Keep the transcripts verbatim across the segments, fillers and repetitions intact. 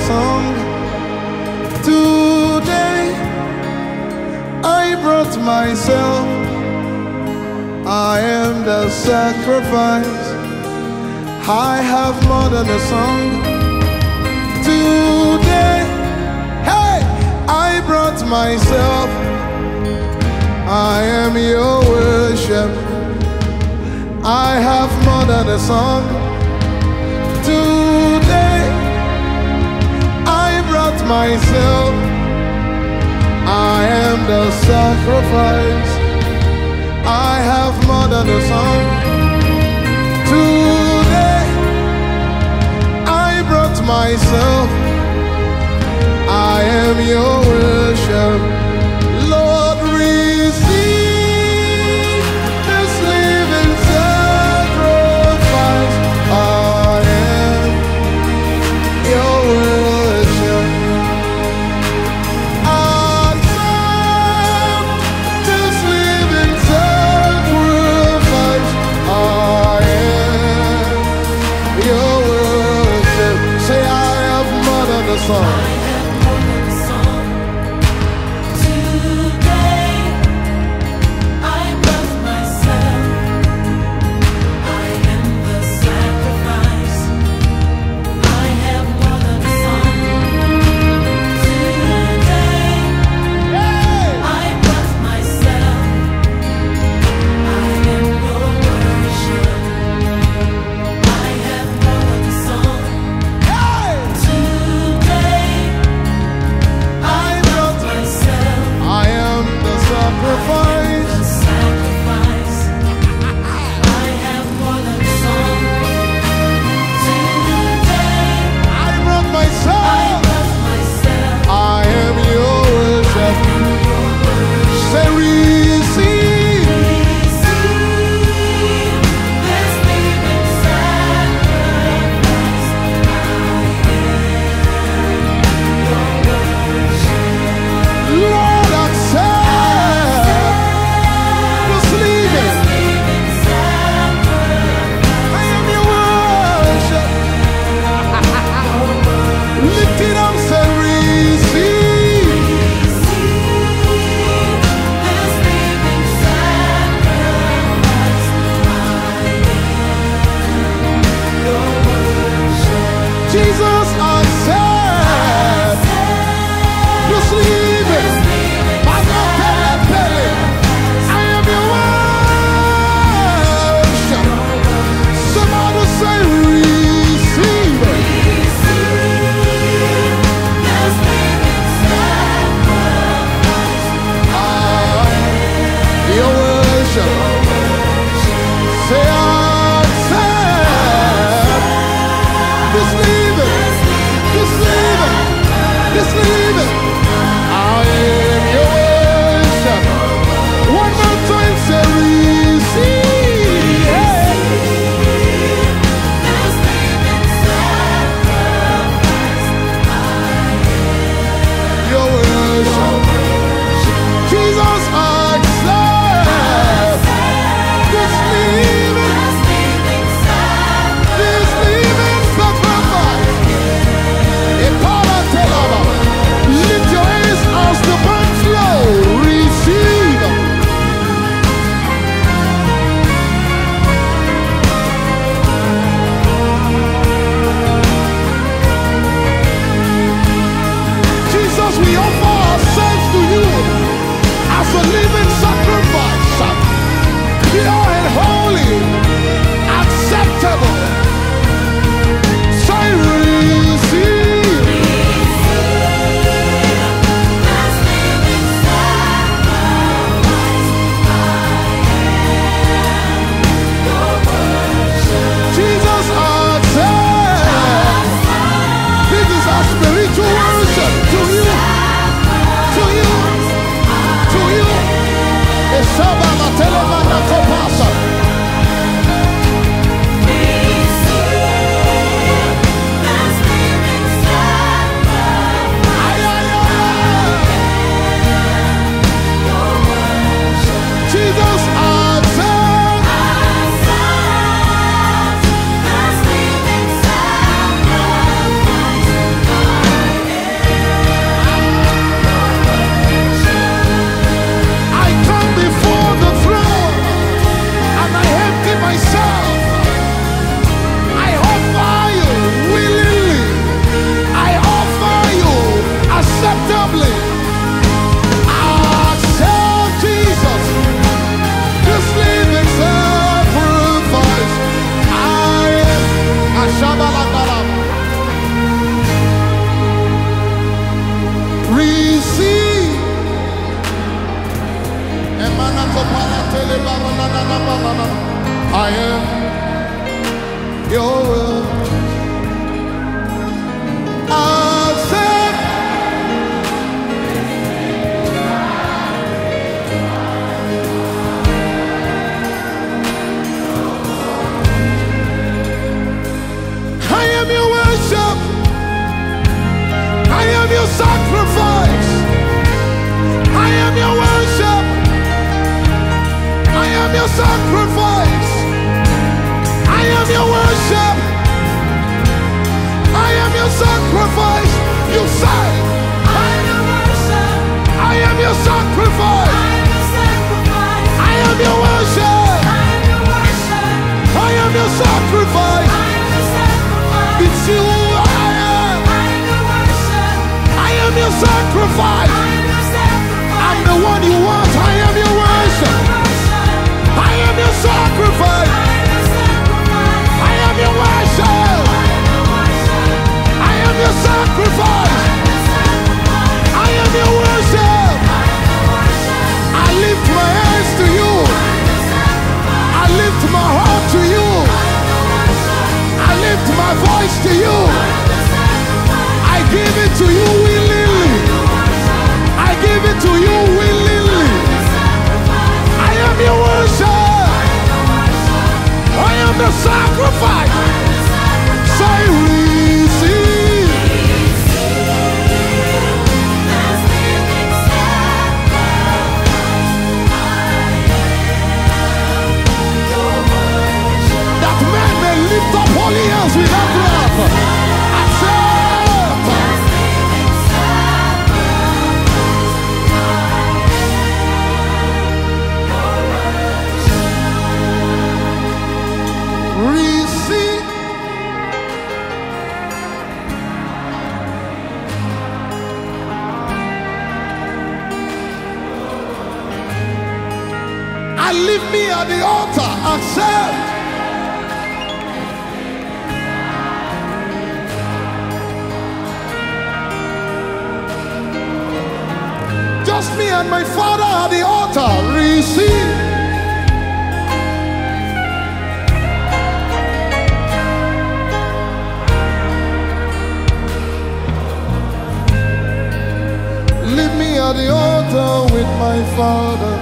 song. Today I brought myself. I am the sacrifice. I have more than a song. Today, hey, I brought myself. I am your worship. I have more than a song. Today, I brought myself. I am the sacrifice. I have more than a song. Today, I brought myself. I am your worship. Lord, receive this living sacrifice. I am your worship. Accept this living sacrifice. I am your worship. Say, I have more than a song. I am your will. Accept. I am your worship. I am your sacrifice. I am your worship. I am your sacrifice. I am your worship. I am your sacrifice. You say, I am your worship. I am your sacrifice. I am your sacrifice. I am your worship. I am your worship. I am your sacrifice. I am your sacrifice. It's you I am. I am your worship. I am your sacrifice. I am your sacrifice. I'm the one you want. I am your worship. I am your sacrifice. I am your sacrifice. I am your worship. I am your sacrifice. I am your worship. I lift my hands to you. I lift my heart to you. I lift my voice to you. I give it to you willingly. I give it to you willingly. I am your worship. I am the sacrifice. Say receive. That men may lift up holy hands without wrath. Accept. Receive. I leave me at the altar. Accept. Just me and my Father at the altar. Receive. Leave me at the altar with my Father.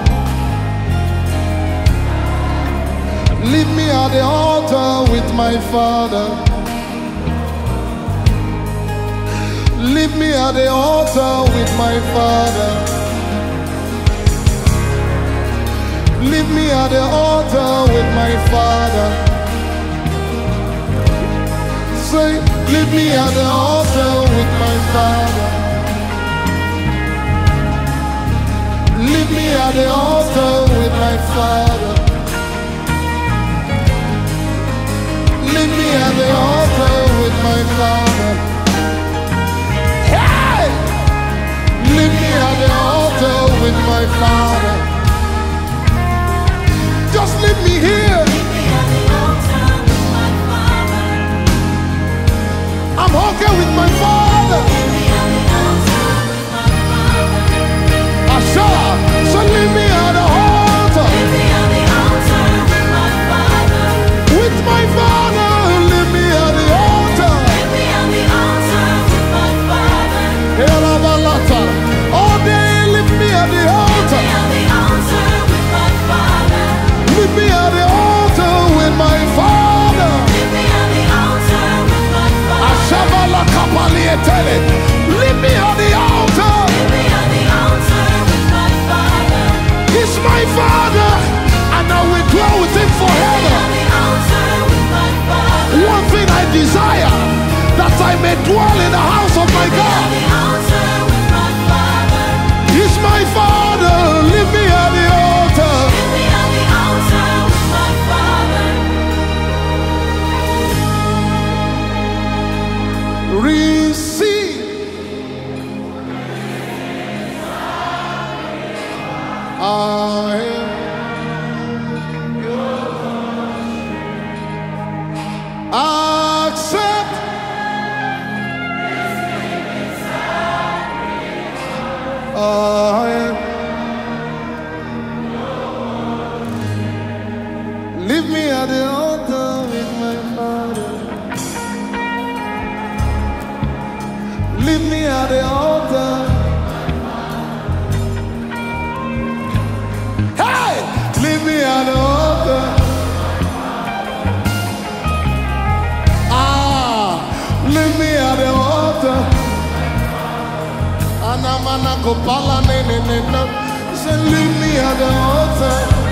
Leave me at the altar with my Father. Leave me at the altar with my Father. Leave me at the altar with my Father. Say, leave me at the altar with my Father. Leave me at the altar with my Father. Leave me at the altar with my Father. Hey! Leave me at the altar with my Father. Just leave me here. I'm okay with my Father. Asha, so leave me at the altar. With my Father, leave me at the altar. Helabalata. All day, leave me at the altar. Leave me at the altar with my Father. Ashabala kapalietele. Leave me at the altar. He's my Father, and I will dwell with him forever. One thing I desire, that I may dwell in the house of my God. He's my Father, leave me at the altar. Receive. I am accept. I am at the altar. Hey, leave me at the altar. Ah, leave me at the altar. Anamana kopala ne ne ne ne. Say leave me at the altar.